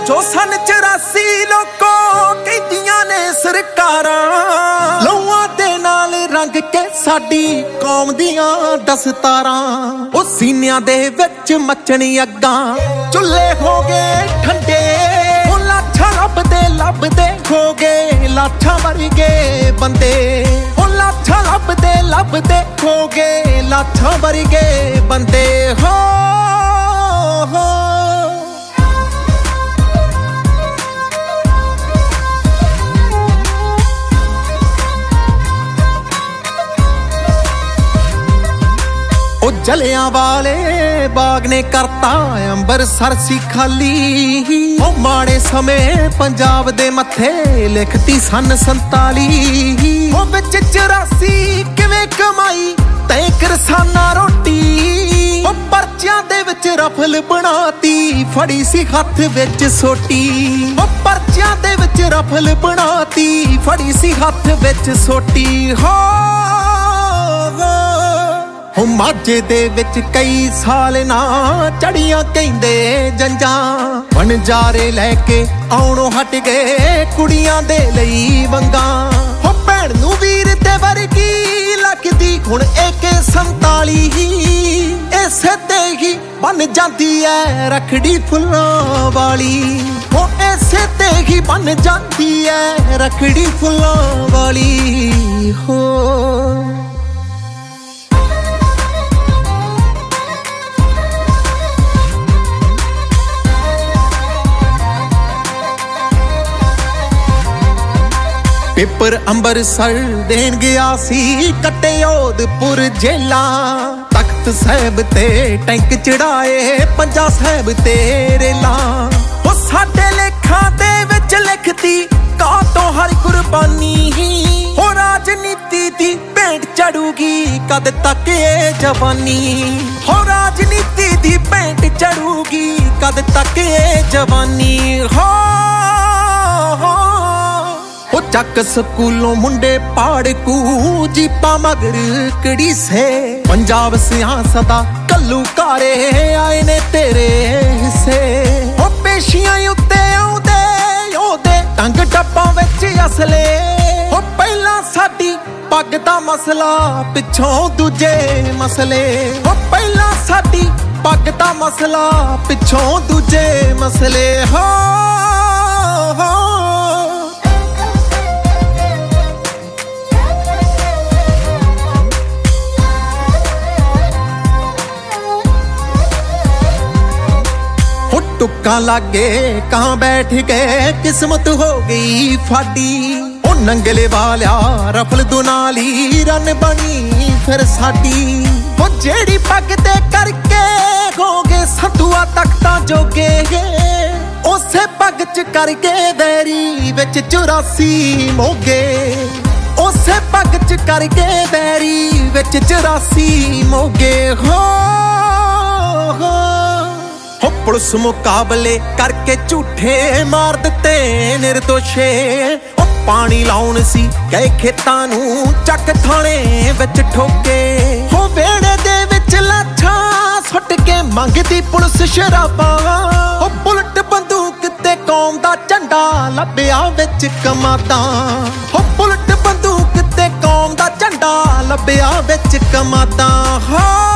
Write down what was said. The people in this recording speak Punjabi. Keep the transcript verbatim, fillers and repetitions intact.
ਜੋ ਸਨ ਚੁਰਾਸੀ ਲੋਕੋ ਕਹਿੰਦੀਆਂ ਨੇ ਸਰਕਾਰਾਂ ਲੌਆਂ ਦੇ ਨਾਲ ਰੰਗ ਕੇ ਸਾਡੀ ਕੌਮ ਦੀਆਂ ਦਸਤਾਰਾਂ ਉਹ ਸੀਨਿਆਂ ਦੇ ਵਿੱਚ ਮੱਚਣੀ ਅੱਗਾਂ ਚੁੱਲ੍ਹੇ ਹੋ ਗਏ ਠੰਡੇ ਉਹ ਲਾਠਾਂ ਲੱਭਦੇ ਲੱਭਦੇ ਹੋ ਗਏ ਲਾਠਾਂ ਵਰਗੇ ਬੰਦੇ ਉਹ ਲਾਠਾਂ ਲੱਭਦੇ ਲੱਭਦੇ ਹੋ ਗਏ ਲਾਠਾਂ ਵਰਗੇ ਬੰਦੇ ਹੋ ਹੋ ਉਹ ਜਲਿਆਂ ਵਾਲੇ ਬਾਗ ਨੇ ਕਰਤਾ ਅੰਬਰਸਰ ਸੀ ਖਾਲੀ ਉਹ ਮਾੜੇ ਸਮੇਂ ਪੰਜਾਬ ਦੇ ਮੱਥੇ ਲਿਖਤੀ ਸਨ ਸੰਤਾਲੀ ਉਹ ਵਿੱਚ ਚੁਰਾਸੀ ਕਿਵੇਂ ਕਮਾਈ ਤੈਂ ਕਿਰਸਾਨਾ ਰੋਟੀ ਉਹ ਪਰਚਿਆਂ ਦੇ ਵਿੱਚ ਰਫਲ ਬਣਾਤੀ ਫੜੀ ਸੀ ਹੱਥ ਵਿੱਚ ਸੋਟੀ ਉਹ ਪਰਚਿਆਂ ਦੇ ਵਿੱਚ ਰਫਲ ਬਣਾਤੀ ਫੜੀ ਸੀ ਹੱਥ ਵਿੱਚ ਸੋਟੀ ਹੋ ਹੋ ਮਾਝੇ ਦੇ ਵਿੱਚ ਕਈ ਸਾਲ ਨਾ ਚੜੀਆਂ ਕਹਿੰਦੇ ਜੰਜਾਂ ਵਣਜਾਰੇ ਲੈ ਕੇ ਆਉਣੋਂ ਹਟ ਗਏ ਕੁੜੀਆਂ ਦੇ ਲਈ ਵੰਗਾਂ ਹੋ ਭੈਣ ਨੂੰ ਵੀਰ ਤੇ ਵਰਗੀ ਲੱਗਦੀ ਹੁਣ ਏ ਕੇ ਸੰਤਾਲੀ ਇਸੇ ਤੇ ਹੀ ਬਣ ਜਾਂਦੀ ਐ ਰੱਖੜੀ ਫੁੱਲਾਂ ਵਾਲੀ ਹੋ ਇਸੇ ਤੇ ਹੀ ਬਣ ਜਾਂਦੀ ਐ ਰੱਖੜੀ ਫੁੱਲਾਂ ਵਾਲੀ ਹੋ ਪੇਪਰ ਅੰਬਰਸਰ ਦੇਣ ਗਿਆ ਸੀ ਕਟਿਆਦਪੁਰ ਜੇਲਾਂ ਤਖਤ ਸਾਹਿਬ ਤੇ ਟੈਂਕ ਚੜਾਏ ਪੰਜਾ ਸਾਹਿਬ ਤੇ ਰੇਲਾਂ ਉਹ ਸਾਡੇ ਲੇਖਾਂ ਦੇ ਵਿੱਚ ਲਿਖਤੀ ਕਾ ਤੋਂ ਹਰ ਕੁਰਬਾਨੀ ਹੋ ਰਾਜਨੀਤੀ ਦੀ ਭੇਂਟ ਚੜੂਗੀ ਕਦ ਤੱਕ ਇਹ ਜਵਾਨੀ ਹੋ ਰਾਜਨੀਤੀ ਦੀ ਭੇਂਟ ਚੜੂਗੀ ਕਦ ਤੱਕ ਇਹ ਜਵਾਨੀ ਹੋ ਉਹ ਚੱਕ ਸਕੂਲੋਂ ਮੁੰਡੇ ਪਾੜਕੂ ਜੀਪਾਂ ਮਗਰ ਕੜੀ ਸੇ ਪੰਜਾਬ ਸਿਆਸਤ ਦਾ ਕੱਲੂ ਕਾਰੇ ਆਏ ਨੇ ਤੇਰੇ ਹਿੱਸੇ ਉਹ ਪੇਸ਼ੀਆਂ ਉੱਤੇ ਆਉਂਦੇ ਉਹਦੇ ਟੰਗ ਟੱਪਾਂ ਵਿੱਚ ਅਸਲੇ ਉਹ ਪਹਿਲਾਂ ਸਾਡੀ ਪੱਗ ਦਾ ਮਸਲਾ ਪਿੱਛੋਂ ਦੂਜੇ ਮਸਲੇ ਉਹ ਪਹਿਲਾਂ ਸਾਡੀ ਪੱਗ ਦਾ ਮਸਲਾ ਪਿੱਛੋਂ ਦੂਜੇ ਮਸਲੇ ਹੋ ਹੋ ਟੁੱਕਾਂ ਲਾਗੇ ਕਾਂ ਬੈਠ ਗਏ ਕਿਸਮਤ ਹੋ ਗਈ ਫਾਡੀ ਉਹ ਨੰਗਲੇ ਵਾਲਿਆ ਰਫਲ ਦੁਨਾਲੀ ਰਨ ਬਣੀ ਫਿਰ ਸਾਡੀ ਉਹ ਜਿਹੜੀ ਪੱਗ ਤੇ ਕਰਕੇ ਹੋਗੇ ਸੰਤੂਆ ਤਖਤਾਂ ਜੋਗੇ ਉਸੇ ਪੱਗ ਚ ਕਰਕੇ ਵੈਰੀ ਵਿੱਚ ਚੁਰਾਸੀ ਮੋਗੇ ਉਸੇ ਪੱਗ ਚ ਕਰਕੇ ਵੈਰੀ ਵਿੱਚ ਚੁਰਾਸੀ ਮੋਗੇ ਹੋ ਹੋ ਹੋ ਪੁਲਿਸ ਮੁਕਾਬਲੇ ਕਰਕੇ ਝੂਠੇ ਮਾਰ ਦਿੱਤੇ ਨਿਰਦੋਸ਼ੇ ਉਹ ਪਾਣੀ ਲਾਉਣ ਸੀ ਗਏ ਖੇਤਾਂ ਨੂੰ ਚੱਕ ਥਾਣੇ ਵਿੱਚ ਠੋਕੇ ਹੋ ਵੇੜੇ ਦੇ ਵਿੱਚ ਲਾਠਾਂ ਸੁੱਟ ਕੇ ਮੰਗਦੀ ਪੁਲਿਸ ਸ਼ਰਾਬਾਂ ਉਹ ਬੁਲਟ ਬੰਦੂਕ ਤੇ ਕੌਮ ਦਾ ਝੰਡਾ ਲੱਭਿਆ ਵਿੱਚ ਕਮਾਦਾਂ ਹੋ ਬੁਲਟ ਬੰਦੂਕ ਤੇ ਕੌਮ ਦਾ ਝੰਡਾ ਲੱਭਿਆ ਵਿੱਚ ਕਮਾਦਾਂ ਹਾਂ